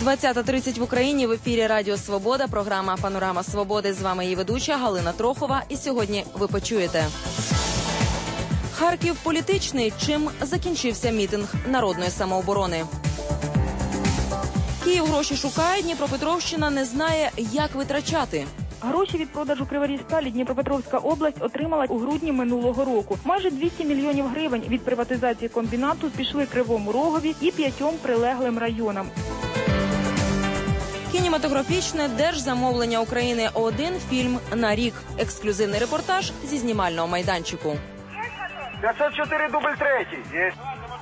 20:30 в Україні. В ефірі Радіо Свобода. Програма «Панорама Свободи». З вами її ведуча Галина Трохова. І сьогодні ви почуєте. Харків політичний. Чим закінчився мітинг народної самооборони? Київ гроші шукає, Дніпропетровщина не знає, як витрачати. Гроші від продажу «Криворіжсталі» Дніпропетровська область отримала у грудні минулого року. Майже 200 мільйонів гривень від приватизації комбінату пішли Кривому Рогові і 5 прилеглим районам. Кінематографічне держзамовлення України О1 фільм «На рік». Ексклюзивний репортаж зі знімального майданчику. 504 дубль третій. Є.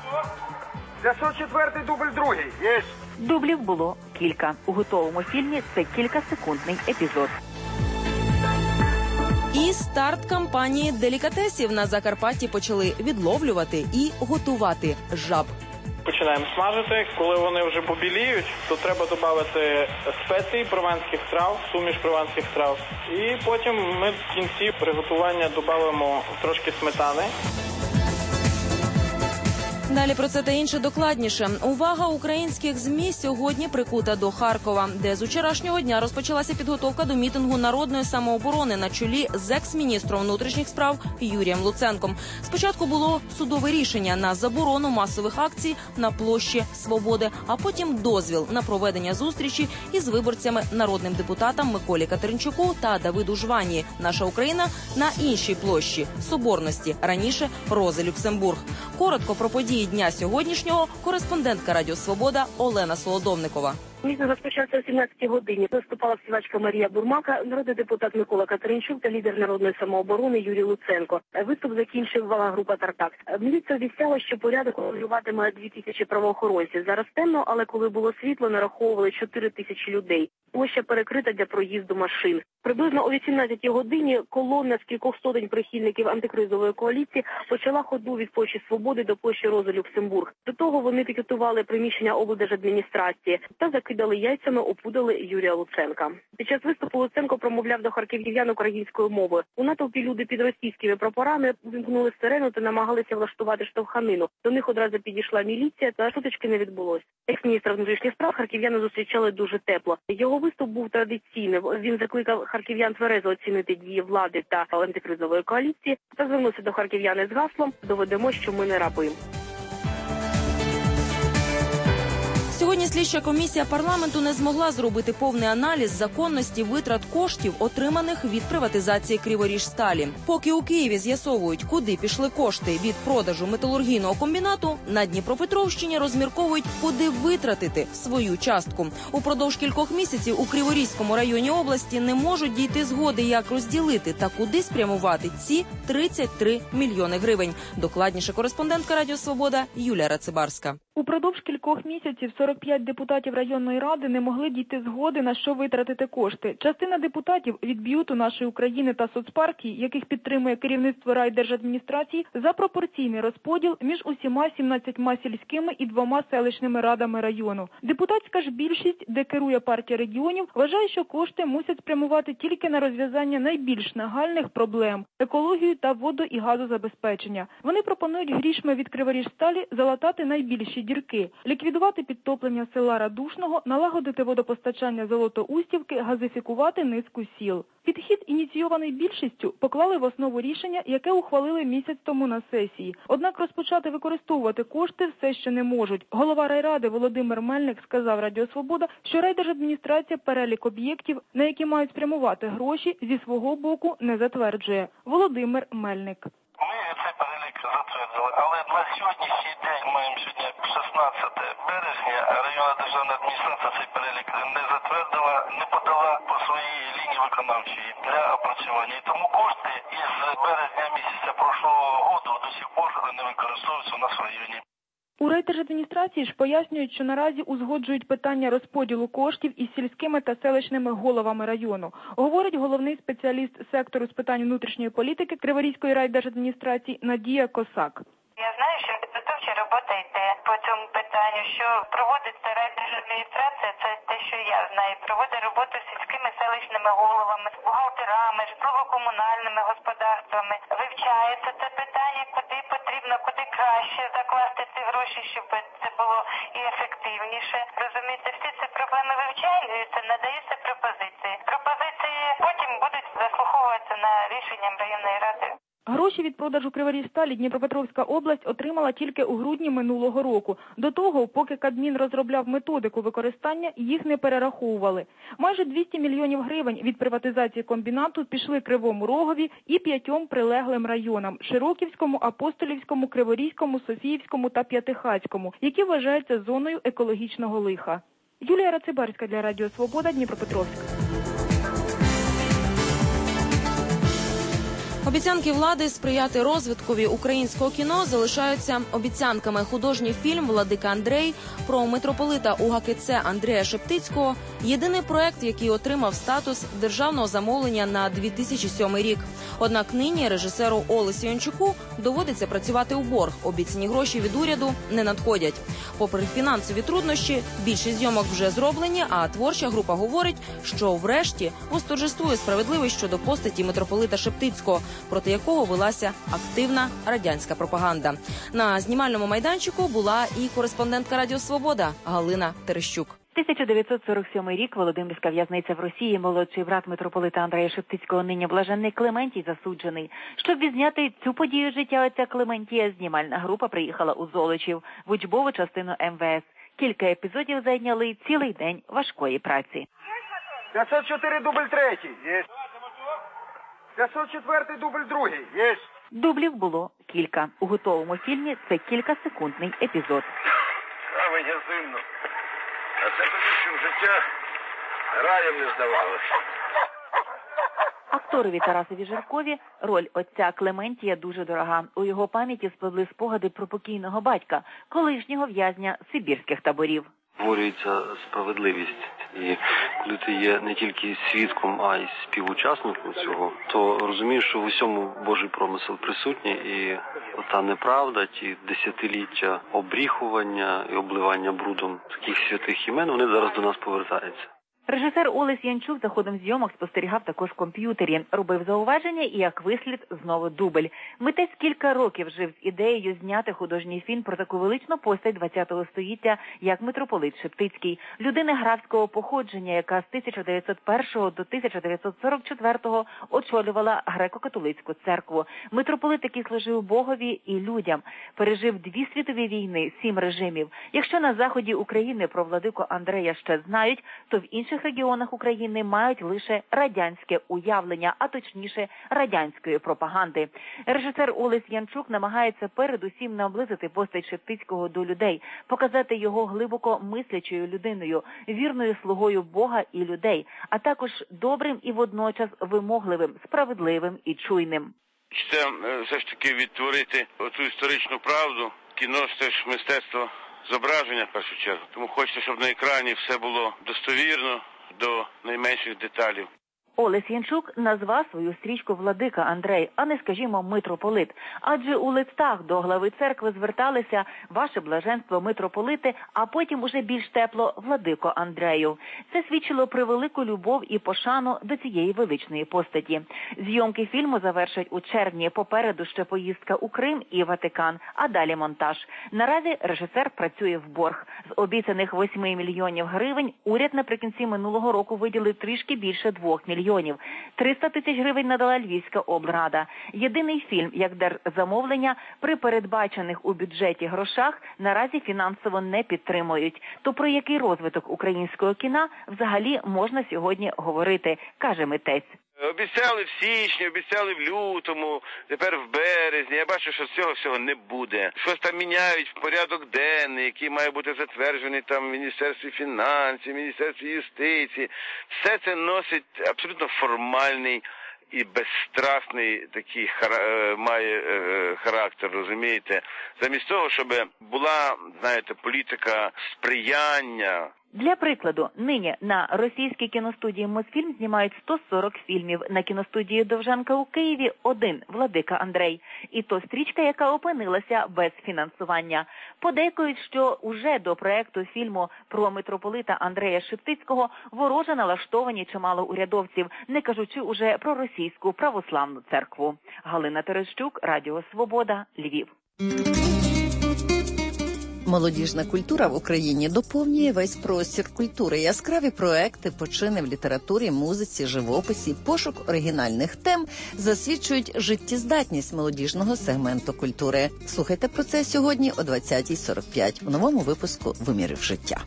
504 дубль другий. Є. Дублів було кілька. У готовому фільмі це кількасекундний епізод. І старт кампанії делікатесів. На Закарпатті почали відловлювати і готувати жаб. Починаємо смажити. Коли вони вже побіліють, то треба додати спеції прованських трав, суміш прованських трав. І потім ми в кінці приготування додаємо трошки сметани. Далі про це та інше докладніше. Увага українських ЗМІ сьогодні прикута до Харкова, де з вчорашнього дня розпочалася підготовка до мітингу народної самооборони на чолі з екс-міністром внутрішніх справ Юрієм Луценком. Спочатку було судове рішення на заборону масових акцій на площі Свободи, а потім дозвіл на проведення зустрічі із виборцями народним депутатам Миколі Катеринчуку та Давиду Жванії. Наша Україна на іншій площі Соборності, раніше Рози Люксембург. Коротко про події дня сьогоднішнього кореспондентка Радіо Свобода Олена Солодовникова. Мітинг розпочався о 17-й годині. Виступала співачка Марія Бурмака, народний депутат Микола Катеринчук та лідер народної самооборони Юрій Луценко. Виступ закінчив група «Тартак». Міліція обіцяла, що порядок контролюватиме 2000 правоохоронців. Зараз темно, але коли було світло, нараховували 4000 людей. Площа перекрита для проїзду машин. Приблизно о 18-й годині колона з кількох сотень прихильників антикризової коаліції почала ходу від площі Свободи до площі Рози Люксембург. До того вони пікетували приміщення облдержадміністрації та закидали яйцями, опудали Юрія Луценка. Під час виступу Луценко промовляв до харків'ян українською мовою. У натовпі люди під російськими прапорами вимкнули сирену та намагалися влаштувати штовханину. До них одразу підійшла міліція, та сутички не відбулось. Екс-міністра внутрішніх справ харків'яни зустрічали дуже тепло. Його виступ був традиційним. Він закликав харків'ян тверезо оцінити дії влади та антикризової коаліції та звернувся до харків'ян з гаслом «Доведемо, що ми не раби». Сьогодні слідча комісія парламенту не змогла зробити повний аналіз законності витрат коштів, отриманих від приватизації «Криворіжсталі». Поки у Києві з'ясовують, куди пішли кошти від продажу металургійного комбінату, на Дніпропетровщині розмірковують, куди витратити свою частку. Упродовж кількох місяців у Криворізькому районі області не можуть дійти згоди, як розділити та куди спрямувати ці 33 мільйони гривень. Докладніше кореспондентка Радіо Свобода Юлія Рацибарська. Упродовж кількох місяців 45 депутатів районної ради не могли дійти згоди, на що витратити кошти. Частина депутатів від «Б'юту нашої України» та соцпартій, яких підтримує керівництво райдержадміністрації, за пропорційний розподіл між усіма 17 сільськими і 2 селищними радами району. Депутатська ж більшість, де керує партія регіонів, вважає, що кошти мусять спрямувати тільки на розв'язання найбільш нагальних проблем – екологію та водо- і газозабезпечення. Вони пропонують грішми від «Криворіжсталі» залатати найбільші дірки, ліквідувати підтоплення села Радушного, налагодити водопостачання Золотоустівки, газифікувати низку сіл. Підхід, ініційований більшістю, поклали в основу рішення, яке ухвалили місяць тому на сесії. Однак розпочати використовувати кошти все ще не можуть. Голова райради Володимир Мельник сказав Радіо Свобода, що райдержадміністрація перелік об'єктів, на які мають спрямувати гроші, зі свого боку не затверджує. Володимир Мельник. Ми цей перелік затвердили, але на сьогоднішній день, маємо сьогодні 16 березня, районна державна адміністрація цей перелік не затвердила, не подала по своїй лінії виконавчої для опрацювання. І тому кошти із березня місяця прошлого року до сих пор не використовуються у нас в районі. У райдержадміністрації ж пояснюють, що наразі узгоджують питання розподілу коштів із сільськими та селищними головами району. Говорить головний спеціаліст сектору з питань внутрішньої політики Криворізької райдержадміністрації Надія Косак. Я знаю, що підготовча робота йде по цьому питанню, що проводиться райдержадміністрація, це те, що я знаю, проводить роботу з сільськими селищними головами, бухгалтерами, житлово-комунальними господарствами. Вивчається це питання, куди потрібно потрібно куди краще закласти ці гроші, щоб це було і ефективніше. Розумієте, всі ці проблеми вивчаються, надаються пропозиції. Пропозиції потім будуть заслуховуватися на рішенням районної ради. Гроші від продажу Криворіжсталі Дніпропетровська область отримала тільки у грудні минулого року. До того, поки Кабмін розробляв методику використання, їх не перераховували. Майже 200 мільйонів гривень від приватизації комбінату пішли Кривому Рогові і 5 прилеглим районам – Широківському, Апостолівському, Криворізькому, Софіївському та П'ятихатському, які вважаються зоною екологічного лиха. Юлія Рацибарська для Радіо Свобода, Дніпропетровськ. Обіцянки влади сприяти розвиткові українського кіно залишаються обіцянками. Художній фільм «Владика Андрей» про митрополита УГКЦ Андрея Шептицького – єдиний проект, який отримав статус державного замовлення на 2007 рік. Однак нині режисеру Олесю Янчуку доводиться працювати у борг. Обіцяні гроші від уряду не надходять. Попри фінансові труднощі, більшість зйомок вже зроблені, а творча група говорить, що врешті восторжествує справедливість щодо постаті митрополита Шептицького, проти якого велася активна радянська пропаганда. На знімальному майданчику була і кореспондентка Радіо Свобода Галина Терещук. 1947 рік, Володимирська в'язниця в Росії, молодший брат митрополита Андрея Шептицького, нині блаженний Клементій, засуджений. Щоб відзняти цю подію життя отця Клементія, знімальна група приїхала у Золочів, в учбову частину МВС. Кілька епізодів зайняли цілий день важкої праці. 504 дубль третій. Є. 504 дубль другий. Є. Дублів було кілька. У готовому фільмі це кількасекундний епізод. А мені зимно. А це тоді, що життя раєм не здавалося. Акторові Тарасові Жиркові роль отця Клементія дуже дорога. У його пам'яті спливли спогади про покійного батька, колишнього в'язня сибірських таборів. Створюється справедливість. І коли ти є не тільки свідком, а й співучасником цього, то розумієш, що в усьому Божий промисел присутній, і ота неправда, ті десятиліття обріхування і обливання брудом таких святих імен, вони зараз до нас повертаються. Режисер Олесь Янчук за ходом зйомок спостерігав також в комп'ютері, робив зауваження і, як вислід, знову дубль. Митець кілька років жив з ідеєю зняти художній фільм про таку величну постать ХХ століття, як митрополит Шептицький. Людина графського походження, яка з 1901 до 1944 очолювала греко-католицьку церкву. Митрополит, який служив Богові і людям, пережив 2 світові війни, 7 режимів. Якщо на заході України про владику Андрея ще знають, то в інших регіонах України мають лише радянське уявлення, а точніше радянської пропаганди. Режисер Олесь Янчук намагається передусім наблизити постать Шептицького до людей, показати його глибоко мислячою людиною, вірною слугою Бога і людей, а також добрим і водночас вимогливим, справедливим і чуйним. Це все ж таки відтворити оцю історичну правду. Кіно – це ж мистецтво зображення, в першу чергу. Тому хочеться, щоб на екрані все було достовірно, до найменших деталей. Олесь Янчук назвав свою стрічку «Владика Андрей», а не, скажімо, «Митрополит». Адже у листах до глави церкви зверталися «Ваше блаженство, митрополите», а потім уже більш тепло «Владико Андрею». Це свідчило про велику любов і пошану до цієї величної постаті. Зйомки фільму завершать у червні. Попереду ще поїздка у Крим і Ватикан, а далі монтаж. Наразі режисер працює в борг. З обіцяних 8 мільйонів гривень уряд наприкінці минулого року виділив трішки більше 2 мільйонів. 300 тисяч гривень надала Львівська облрада. Єдиний фільм, як держзамовлення, при передбачених у бюджеті грошах наразі фінансово не підтримують. То про який розвиток українського кіна взагалі можна сьогодні говорити, каже митець. Обіцяли в січні, обіцяли в лютому, тепер в березні. Я бачу, що цього всього не буде. Щось там міняють в порядок денний, який має бути затверджений там в Міністерстві фінансів, Міністерстві юстиції. Все це носить абсолютно формальний і безстрасний такий має характер, розумієте? Замість того, щоб була, знаєте, політика сприяння. Для прикладу, нині на російській кіностудії «Мосфільм» знімають 140 фільмів, на кіностудії «Довженка» у Києві – 1 «Владика Андрей». І то стрічка, яка опинилася без фінансування. Подейкують, що уже до проекту фільму про митрополита Андрея Шептицького вороже налаштовані чимало урядовців, не кажучи уже про російську православну церкву. Галина Терещук, Радіо Свобода, Львів. Молодіжна культура в Україні доповнює весь простір культури. Яскраві проекти, почини в літературі, музиці, живописі, пошук оригінальних тем засвідчують життєздатність молодіжного сегменту культури. Слухайте про це сьогодні о 20:45 у новому випуску «Вимірів життя».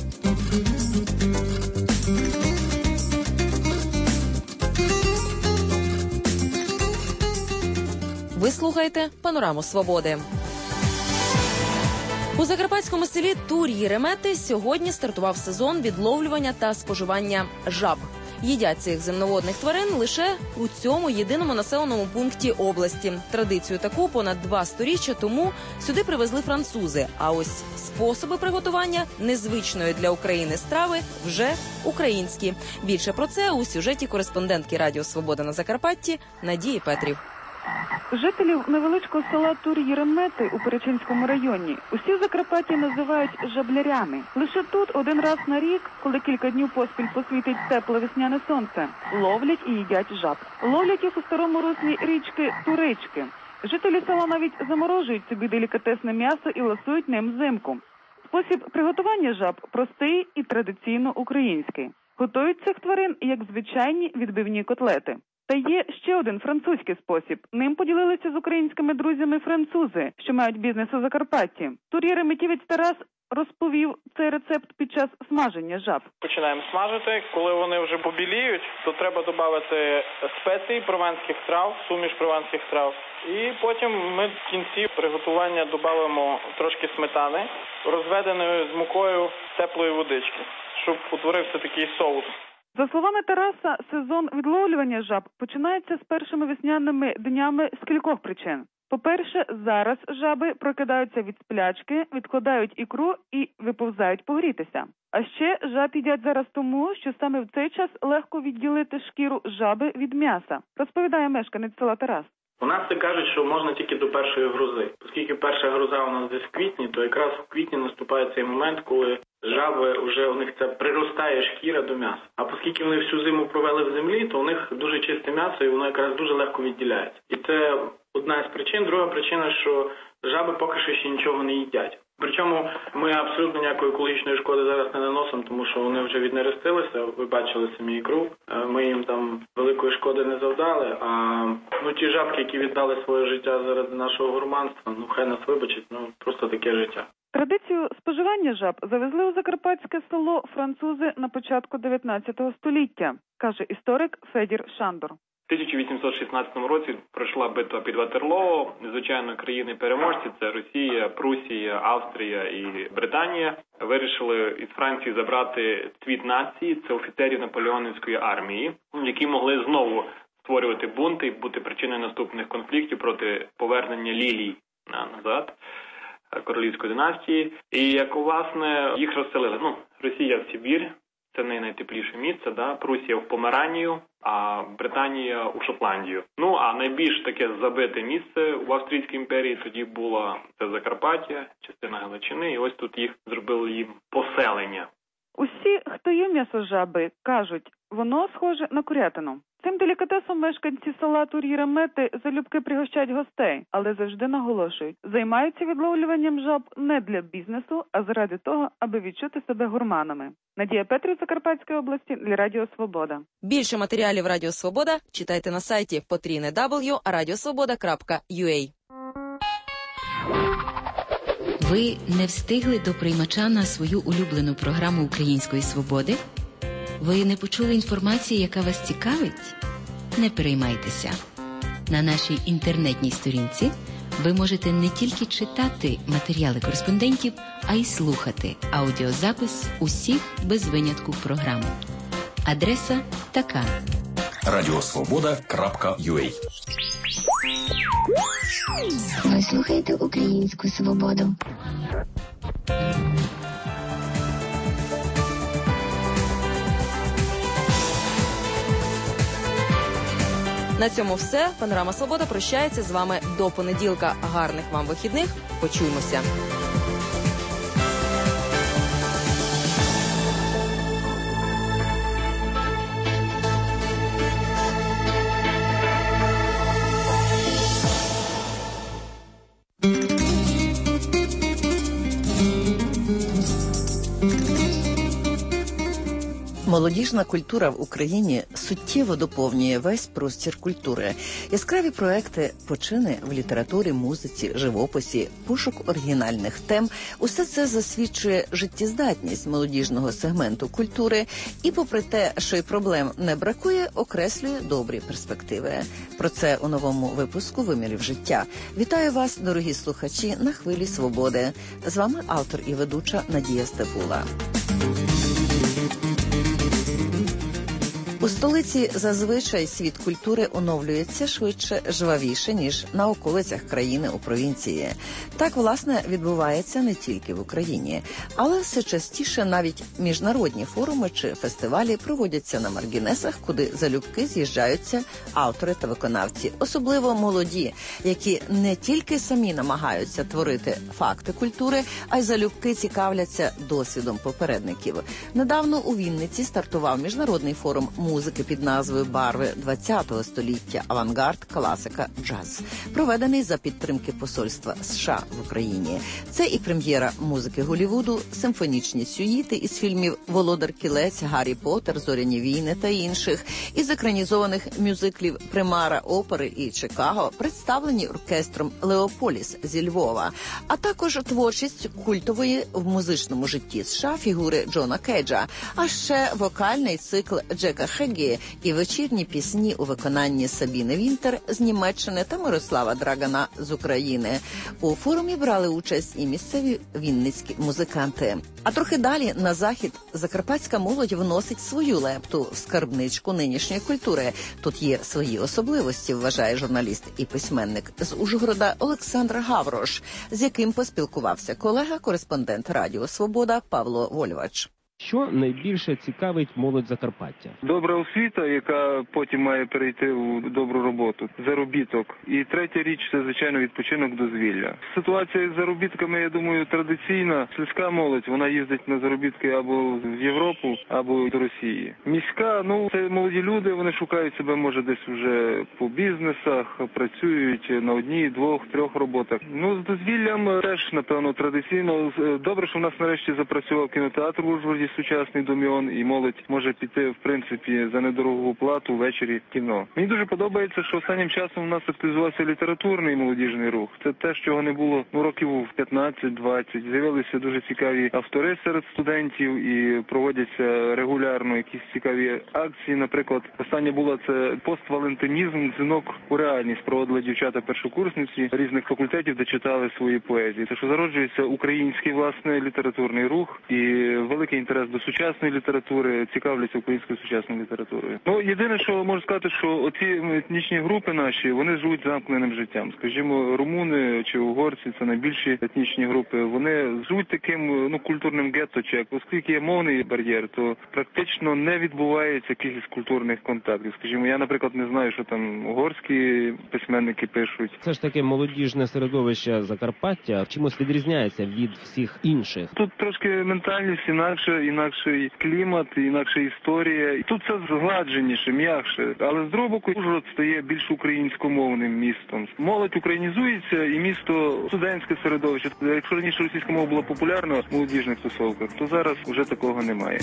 Ви слухаєте «Панораму свободи». У закарпатському селі Тур'ї-Ремети сьогодні стартував сезон відловлювання та споживання жаб. Їдять цих земноводних тварин лише у цьому єдиному населеному пункті області. Традицію таку понад 2 сторіччя тому сюди привезли французи. А ось способи приготування незвичної для України страви вже українські. Більше про це у сюжеті кореспондентки Радіо Свобода на Закарпатті Надії Петрів. Жителів невеличкого села Тур'ї-Ремети у Перечинському районі усі в Закарпатті називають жаблярями. Лише тут один раз на рік, коли кілька днів поспіль посвітить тепле весняне сонце, ловлять і їдять жаб. Ловлять їх у старому руслі річки Турички. Жителі села навіть заморожують собі делікатесне м'ясо і ласують ним взимку. Спосіб приготування жаб простий і традиційно український. Готують цих тварин як звичайні відбивні котлети. Та є ще один французький спосіб. Ним поділилися з українськими друзями французи, що мають бізнес у Закарпатті. Тур'ї-реметівець Тарас розповів цей рецепт під час смаження жаб. Починаємо смажити. Коли вони вже побіліють, то треба додати спеції провенських трав, суміш провенських трав. І потім ми в кінці приготування додаємо трошки сметани, розведеної з мукою теплої водички, щоб утворився такий соус. За словами Тараса, сезон відловлювання жаб починається з першими весняними днями з кількох причин. По-перше, зараз жаби прокидаються від сплячки, відкладають ікру і виповзають погрітися. А ще жаб їдять зараз тому, що саме в цей час легко відділити шкіру жаби від м'яса, розповідає мешканець села Тарас. У нас це кажуть, що можна тільки до першої грози. Оскільки перша гроза у нас десь в квітні, то якраз в квітні наступає цей момент, коли жаби вже у них це приростає шкіра до м'яса. А оскільки вони всю зиму провели в землі, то у них дуже чисте м'ясо і воно якраз дуже легко відділяється. І це одна з причин. Друга причина, що жаби поки що ще нічого не їдять. Причому ми абсолютно ніякої екологічної шкоди зараз не наносимо, тому що вони вже віднерестилися, ви бачили самі ікру. Ми їм там великої шкоди не завдали, а ті жабки, які віддали своє життя заради нашого гурманства, хай нас вибачать, просто таке життя. Традицію споживання жаб завезли у закарпатське село французи на початку 19 століття, каже історик Федір Шандор. У 1816 році пройшла битва під Ватерлоо. Звичайно, країни-переможці – це Росія, Прусія, Австрія і Британія. Вирішили із Франції забрати цвіт нації – це офіцерів Наполеонівської армії, які могли знову створювати бунти і бути причиною наступних конфліктів проти повернення лілій назад королівської династії. І як, власне, їх розселили. Росія в Сибір. Це найтепліше місце, Прусія в Померанію, а Британія у Шотландію. А найбільш таке забите місце в Австрійській імперії тоді було це Закарпаття, частина Галичини, і ось тут їх зробили їм поселення. Усі, хто їв м'ясо жаби, кажуть, воно схоже на курятину. Цим делікатесом мешканці села Тур'ї-Ремети залюбки пригощають гостей, але завжди наголошують, займаються відловлюванням жаб не для бізнесу, а заради того, аби відчути себе гурманами. Надія Петрів, Закарпатської області, для Радіо Свобода. Більше матеріалів Радіо Свобода читайте на сайті www.radiosvoboda.ua. Ви не встигли до приймача на свою улюблену програму Української свободи? Ви не почули інформації, яка вас цікавить? Не переймайтеся. На нашій інтернетній сторінці ви можете не тільки читати матеріали кореспондентів, а й слухати аудіозапис усіх без винятку програм. Адреса така: radiosvoboda.ua. Ви слухаєте Українську свободу. На цьому все. Панорама Свобода прощається з вами до понеділка. Гарних вам вихідних. Почуємося. Молодіжна культура в Україні суттєво доповнює весь простір культури. Яскраві проекти, почини в літературі, музиці, живописі, пошук оригінальних тем – усе це засвідчує життєздатність молодіжного сегменту культури і, попри те, що й проблем не бракує, окреслює добрі перспективи. Про це у новому випуску «Вимірів життя». Вітаю вас, дорогі слухачі, на хвилі свободи. З вами автор і ведуча Надія Стефула. У столиці зазвичай світ культури оновлюється швидше, жвавіше, ніж на околицях країни у провінції. Так, власне, відбувається не тільки в Україні. Але все частіше навіть міжнародні форуми чи фестивалі проводяться на маргінесах, куди залюбки з'їжджаються автори та виконавці, особливо молоді, які не тільки самі намагаються творити факти культури, а й залюбки цікавляться досвідом попередників. Недавно у Вінниці стартував міжнародний форум музики під назвою «Барви ХХ століття. Авангард, класика, джаз», проведений за підтримки посольства США в Україні. Це і прем'єра музики Голлівуду, симфонічні сюїти із фільмів «Володар Кілець», «Гаррі Поттер», «Зоряні війни» та інших, із екранізованих мюзиклів «Примара», «Опери» і «Чикаго», представлені оркестром «Леополіс» зі Львова, а також творчість культової в музичному житті США фігури Джона Кейджа, а ще вокальний цикл Джека Хеггі і вечірні пісні у виконанні Сабіни Вінтер з Німеччини та Мирослава Драгана з України. У форумі брали участь і місцеві вінницькі музиканти. А трохи далі, на захід, закарпатська молодь вносить свою лепту в скарбничку нинішньої культури. Тут є свої особливості, вважає журналіст і письменник з Ужгорода Олександр Гаврош, з яким поспілкувався колега-кореспондент Радіо Свобода Павло Вольвач. Що найбільше цікавить молодь Закарпаття? Добра освіта, яка потім має перейти у добру роботу, заробіток. І третя річ – це, звичайно, відпочинок, дозвілля. Ситуація з заробітками, я думаю, традиційна. Сільська молодь, вона їздить на заробітки або в Європу, або до Росії. Міська, це молоді люди, вони шукають себе, може, десь вже по бізнесах, працюють на одній, двох, трьох роботах. З дозвіллям теж, напевно, традиційно. Добре, що в нас нарешті запрацював кінотеатр в Ужгороді, сучасний Доміон, і молодь може піти, в принципі, за недорогу плату ввечері в кіно. Мені дуже подобається, що останнім часом у нас активізувався літературний молодіжний рух. Це те, чого не було років 15-20. З'явилися дуже цікаві автори серед студентів і проводяться регулярно якісь цікаві акції. Наприклад, остання була це поствалентинізм, дзвінок у реальність. Проводили дівчата-першокурсниці різних факультетів, де читали свої поезії. Це що зароджується український, власне, літературний рух і великий інтерес до сучасної літератури, цікавляться українською сучасною літературою. Єдине, що можу сказати, що оці етнічні групи наші, вони живуть замкненим життям. Скажімо, румуни чи угорці, це найбільші етнічні групи, вони живуть таким, культурним гетто, оскільки є мовний бар'єр, то практично не відбувається якихось культурних контактів. Скажімо, я, наприклад, не знаю, що там угорські письменники пишуть. Це ж таке молодіжне середовище Закарпаття чимось відрізняється від всіх інших. Тут трошки ментальність інакший клімат, інакша історія. Тут все згладженіше, м'якше. Але з другого боку, Ужгород стає більш українськомовним містом. Молодь українізується і місто студентське середовище. Якщо раніше російська мова була популярна в молодіжних тусовках, то зараз вже такого немає.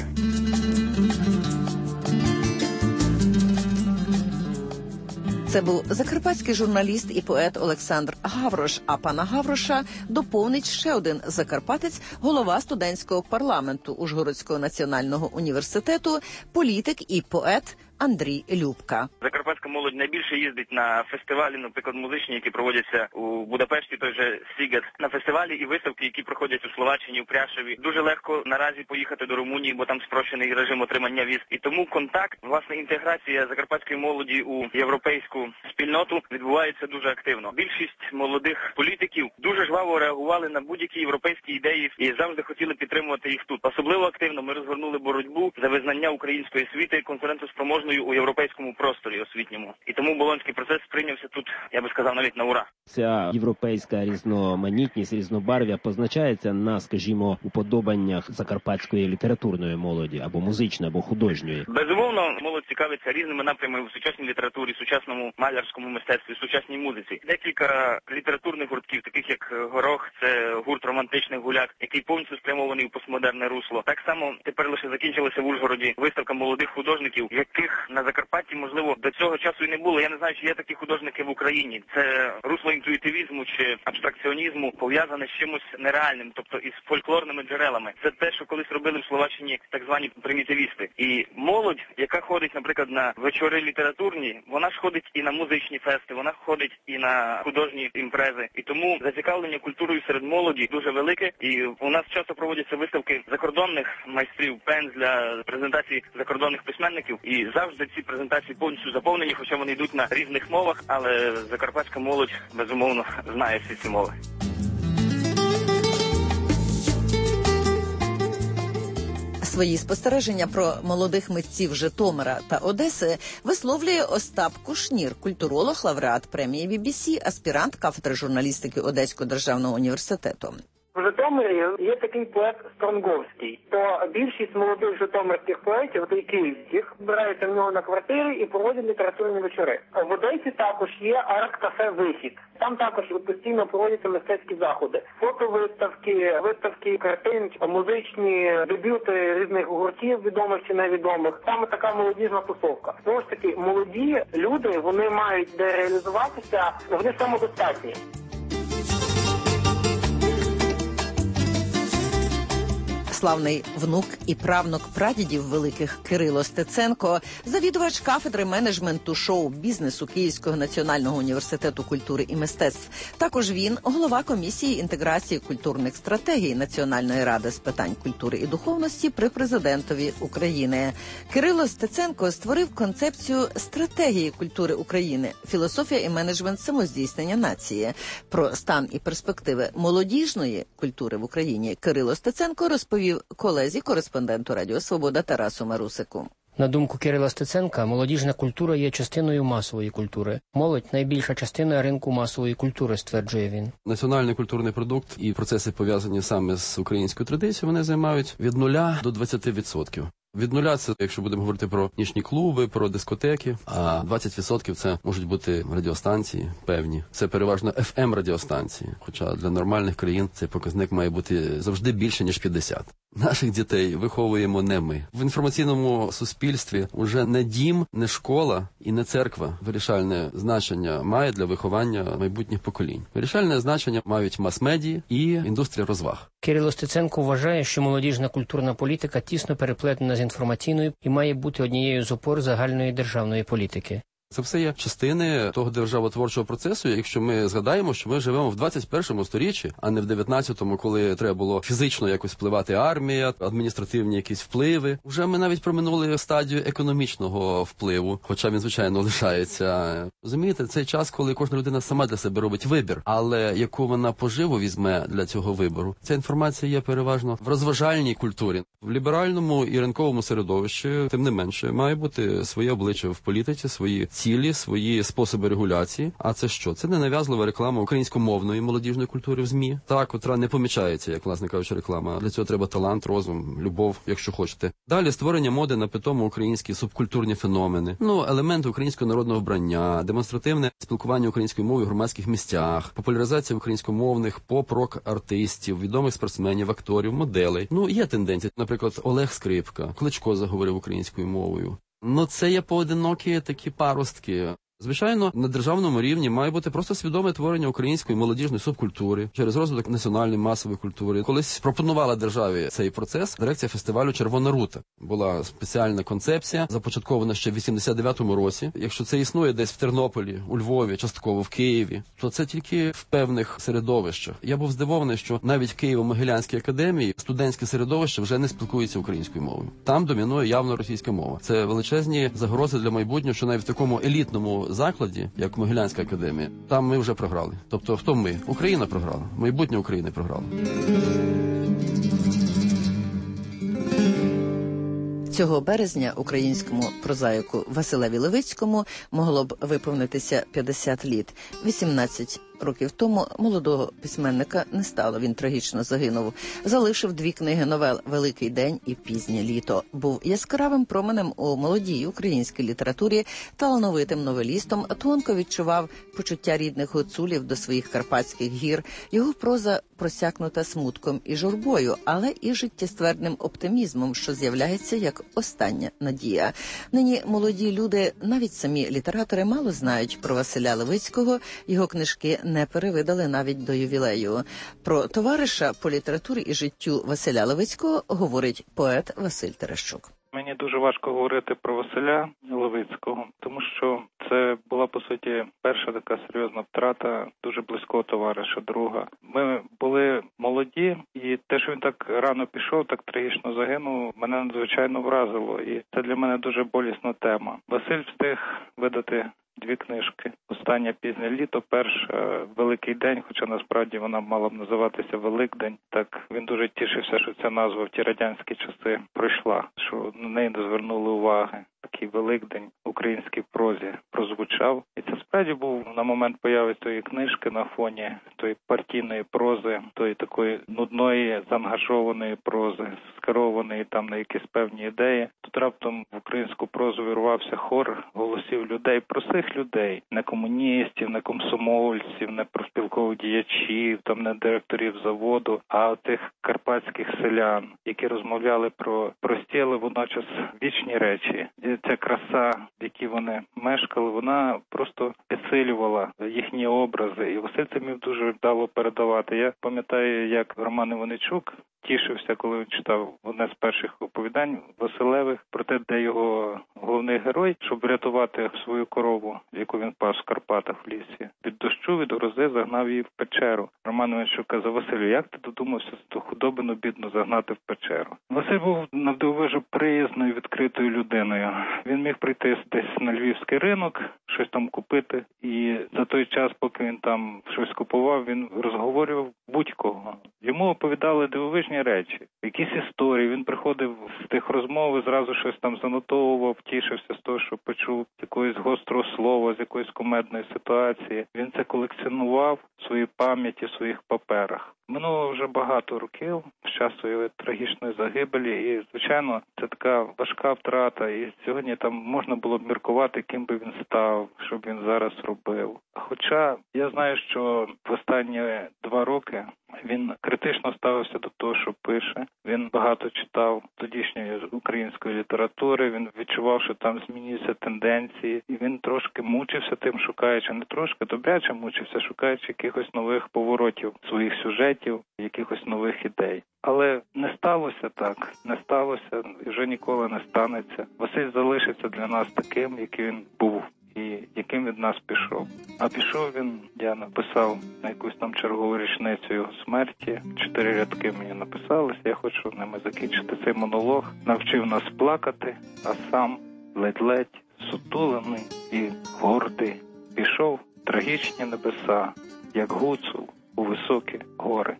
Це був закарпатський журналіст і поет Олександр Гаврош. А пана Гавроша доповнить ще один закарпатець, голова студентського парламенту Ужгородського національного університету, політик і поет Андрій Любка. Закарпатська молодь найбільше їздить на фестивалі, наприклад, музичні, які проводяться у Будапешті, той же Сігет, на фестивалі і виставки, які проходять у Словаччині, у Пряшеві. Дуже легко наразі поїхати до Румунії, бо там спрощений режим отримання віз. І тому контакт, власне, інтеграція закарпатської молоді у європейську спільноту відбувається дуже активно. Більшість молодих політиків дуже жваво реагували на будь-які європейські ідеї і завжди хотіли підтримувати їх тут. Особливо активно ми розгорнули боротьбу за визнання української освіти конкурентоспроможною спроможною у європейському просторі освітньому. І тому Болонський процес сприйнявся тут, я би сказав, навіть на ура. Ця європейська різноманітність, різнобарв'я позначається на, скажімо, уподобаннях закарпатської літературної молоді, або музичної, або художньої. Безумовно, молодь цікавиться різними напрямами в сучасній літературі, сучасному малярському мистецтві, сучасній музиці. Декілька літературних гуртків, таких як «Горох», це гурт романтичних гуляк, який повністю спрямований у постмодерне русло. Так само тепер лише закінчилася в Ужгороді виставка молодих художників, яких на Закарпатті, можливо, до цього часу і не було. Я не знаю, чи є такі художники в Україні. Це русло інтуїтивізму чи абстракціонізму пов'язане з чимось нереальним, тобто із фольклорними джерелами. Це те, що колись робили в Словаччині так звані примітивісти. І молодь, яка ходить, наприклад, на вечори літературні, вона ж ходить і на музичні фести, вона ходить і на художні імпрези. І тому зацікавлення культурою серед молоді дуже велике. І у нас часто проводяться виставки закордонних майстрів пензля, презентації закордонних письменників. І завжди ці презентації повністю заповнені, хоча вони йдуть на різних мовах, але закарпатська молодь, безумовно, знає всі ці мови. Свої спостереження про молодих митців Житомира та Одеси висловлює Остап Кушнір, культуролог, лауреат премії BBC, аспірант кафедри журналістики Одеського державного університету. В Житомирі є такий поет Стронговський. То більшість молодих житомирських поетів, та й київських, збираються в нього на квартирі і проводять літературні вечори. В Одесі також є арт-кафе «Вихід». Там також постійно проводяться мистецькі заходи. Фотовиставки, виставки картин, музичні дебюти різних гуртів, відомих чи невідомих. Саме така молодіжна тусовка. Тому ж таки, молоді люди, вони мають де реалізуватися, вони самодостатні. Славний внук і правнук прадідів великих Кирило Стеценко, завідувач кафедри менеджменту шоу-бізнесу Київського національного університету культури і мистецтв. Також він голова комісії інтеграції культурних стратегій Національної ради з питань культури і духовності при президентові України. Кирило Стеценко створив концепцію стратегії культури України, філософія і менеджмент самоздійснення нації. Про стан і перспективи молодіжної культури в Україні Кирило Стеценко розповів колезі-кореспонденту Радіо Свобода Тарасу Марусику. На думку Кирила Стеценка, молодіжна культура є частиною масової культури. Молодь – найбільша частина ринку масової культури, стверджує він. Національний культурний продукт і процеси, пов'язані саме з українською традицією, вони займають від 0 до 20%. Від 0 – це, якщо будемо говорити про нічні клуби, про дискотеки, а 20% – це можуть бути радіостанції певні. Це переважно FM-радіостанції, хоча для нормальних країн цей показник має бути завжди більше, ніж 50. Наших дітей виховуємо не ми. В інформаційному суспільстві уже не дім, не школа і не церква вирішальне значення має для виховання майбутніх поколінь. Вирішальне значення мають мас-медії і індустрія розваг. Кирило Стеценко вважає, що молодіжна культурна політика тісно переплетена з інформаційною і має бути однією з опор загальної державної політики. Це все є частини того державотворчого процесу, якщо ми згадаємо, що ми живемо в 21 сторіччі, а не в 19-му, коли треба було фізично якось впливати армія, адміністративні якісь впливи. Вже ми навіть проминули стадію економічного впливу, хоча він, звичайно, лишається. Розумієте, цей час, коли кожна людина сама для себе робить вибір, але яку вона поживу візьме для цього вибору. Ця інформація є переважно в розважальній культурі. В ліберальному і ринковому середовищі, тим не менше, має бути своє обличчя в політиці, свої цілі, свої способи регуляції. А це що? Це ненав'язлива реклама українськомовної молодіжної культури в ЗМІ, та, котра не помічається, як, власне кажучи, реклама. Для цього треба талант, розум, любов, якщо хочете. Далі створення моди на питому українські субкультурні феномени. Елементи українського народного вбрання, демонстративне спілкування українською мовою в громадських місцях, популяризація українськомовних поп-рок-артистів, відомих спортсменів, акторів, моделей. Є тенденції. Наприклад, Олег Скрипка, Кличко заговорив українською мовою. Це є поодинокі такі паростки. Звичайно, на державному рівні має бути просто свідоме творення української молодіжної субкультури через розвиток національної масової культури. Колись пропонувала державі цей процес дирекція фестивалю «Червона рута». Була спеціальна концепція, започаткована ще в 89-му році. Якщо це існує десь в Тернополі, у Львові, частково в Києві, то це тільки в певних середовищах. Я був здивований, що навіть в Києво-Могилянській академії студентське середовище вже не спілкується українською мовою. Там домінує явно російська мова. Це величезні загрози для майбутнього, що навіть в такому елітному закладі, як Могилянська академія, там ми вже програли. Тобто, хто ми? Україна програла. Майбутнє України програло. Цього березня українському прозаїку Василеві Левицькому могло б виповнитися 50 літ. 18 років тому молодого письменника не стало, він трагічно загинув. Залишив 2 книги новел «Великий день» і «Пізнє літо». Був яскравим променем у молодій українській літературі, талановитим новелістом, тонко відчував почуття рідних гуцулів до своїх карпатських гір. Його проза просякнута смутком і журбою, але і життєствердним оптимізмом, що з'являється як остання надія. Нині молоді люди, навіть самі літератори, мало знають про Василя Левицького, його книжки не перевидали навіть до ювілею. Про товариша по літературі і життю Василя Левицького говорить поет Василь Терещук. Мені дуже важко говорити про Василя Левицького, тому що це була, по суті, перша така серйозна втрата дуже близького товариша, друга. Ми були молоді, і те, що він так рано пішов, так трагічно загинув, мене надзвичайно вразило. І це для мене дуже болісна тема. Василь встиг видати 2 книжки. Остання «Пізнє літо», перша «Великий день», хоча насправді вона мала б називатися «Великдень». Так він дуже тішився, що ця назва в ті радянські часи пройшла, що на неї не звернули уваги. Такий Великдень в українській прозі прозвучав. І це справді був на момент появи цієї книжки на фоні тої партійної прози, тої такої нудної, заангажованої прози, скерованої там на якісь певні ідеї. Тут раптом в українську прозу вирвався хор голосів людей, простих людей, не комуністів, не комсомольців, не профспілкових діячів, там не директорів заводу, а тих карпатських селян, які розмовляли про прості, але водночас вічні речі. Ця краса, в якій вони мешкали, вона просто підсилювала їхні образи. І Василь це міг дуже вдало передавати. Я пам'ятаю, як Роман Іваничук тішився, коли він читав одне з перших оповідань Василевих про те, де його головний герой, щоб врятувати свою корову, яку він пас в Карпатах в лісі. Від дощу, від грози загнав її в печеру. Роман Іваничук казав: Василю, як ти додумався ту худобину бідну загнати в печеру? Василь був навдивовижу приязною, відкритою людиною. Він міг прийти десь на львівський ринок, щось там купити, і за той час, поки він там щось купував, він розговорював будь-кого. Йому оповідали дивовижні речі, якісь історії. Він приходив з тих розмов і зразу щось там занотовував, тішився з того, що почув якогось гострого слова, з якоїсь кумедної ситуації. Він це колекціонував в своїй пам'яті, в своїх паперах. Минуло вже багато років з часу його трагічної загибелі, і, звичайно, це така важка втрата, і сьогодні там можна було б міркувати, ким би він став, що б він зараз робив. Хоча я знаю, що в останні 2 роки він критично ставився до того, що пише. Він багато читав тодішньої української літератури, він відчував, що там змінюються тенденції, і він трошки мучився тим, шукаючи, не трошки, добряче мучився, шукаючи якихось нових поворотів своїх сюжетів, якихось нових ідей. Але не сталося так, не сталося, і вже ніколи не станеться. Василь залишиться для нас таким, яким він був і яким від нас пішов. А пішов він, я написав на якусь там чергову річницю його смерті. 4 рядки мені написалися, я хочу ними закінчити цей монолог. Навчив нас плакати, а сам ледь-ледь сутулений і гордий пішов в трагічні небеса, як гуцул у високі гори.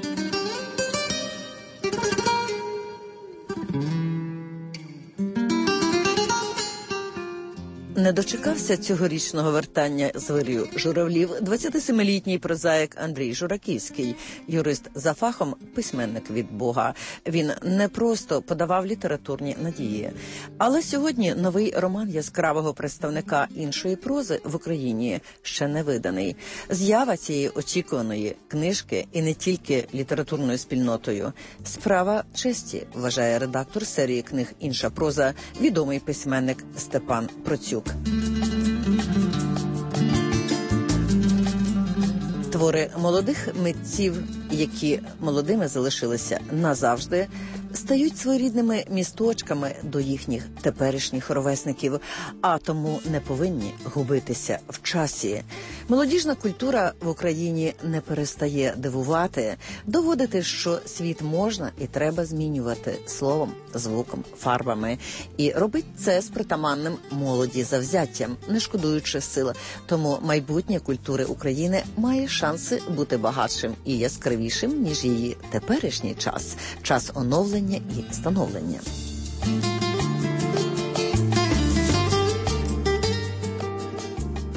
Не дочекався цьогорічного вертання з вирію журавлів 27-літній прозаїк Андрій Жураківський, юрист за фахом, письменник від Бога. Він не просто подавав літературні надії. Але сьогодні новий роман яскравого представника іншої прози в Україні ще не виданий. З'ява цієї очікуваної книжки і не тільки літературною спільнотою. Справа честі, вважає редактор серії книг «Інша проза», відомий письменник Степан Процюк. Твори молодих митців, які молодими залишилися назавжди, стають своєрідними місточками до їхніх теперішніх ровесників, а тому не повинні губитися в часі. Молодіжна культура в Україні не перестає дивувати, доводити, що світ можна і треба змінювати словом, звуком, фарбами. І робить це з притаманним молоді завзяттям, не шкодуючи сил. Тому майбутнє культури України має шанси бути багатшим і яскравішим, ніж її теперішній час – час оновлення і становлення.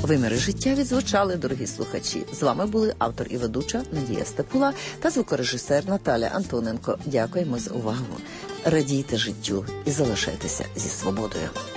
Виміри життя відзвучали, дорогі слухачі. З вами були автор і ведуча Надія Степула та звукорежисер Наталя Антоненко. Дякуємо за увагу. Радійте життю і залишайтеся зі свободою.